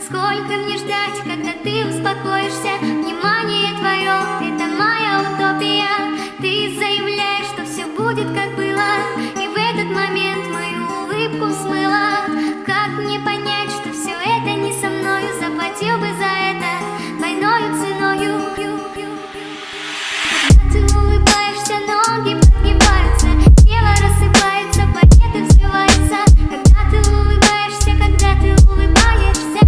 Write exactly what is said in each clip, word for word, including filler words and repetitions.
Сколько мне ждать, когда ты успокоишься? Внимание твое — это моя утопия. Ты заявляешь, что все будет как было, и в этот момент мою улыбку смыла. Как мне понять, что все это не со мною? Заплатил бы за это двойною ценою. Когда ты улыбаешься, ноги подгибаются, тело рассыпается, планеты взрываются. Когда ты улыбаешься, когда ты улыбаешься,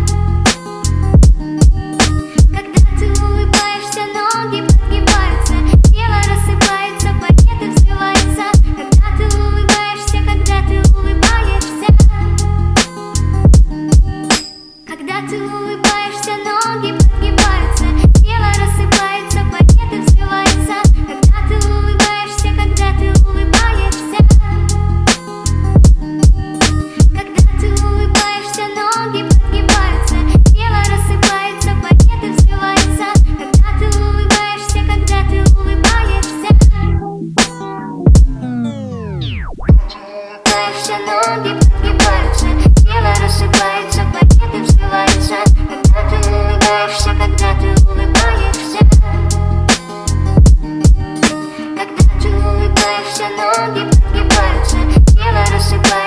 когда ты улыбаешься, ноги подгибаются, тело рассыпается, планеты взрываются. Когда ты улыбаешься, когда ты улыбаешься, когда ты улыбаешься, ноги подгибаются, тело рассыпается, планеты взрываются. Когда ты улыбаешься, когда ты улыбаешься, когда ты улыбаешься, ноги подгибаются, тело рассыпается, планеты взрываются. Когда ты улыбаешься, когда ты улыбаешься, улыбаешься, ноги подгибаются, тело рассыпается, планеты взрываются. Когда ты улыбаешься, когда ты улыбаешься, когда ты улыбаешься, ноги подгибаются, тело рассыпается.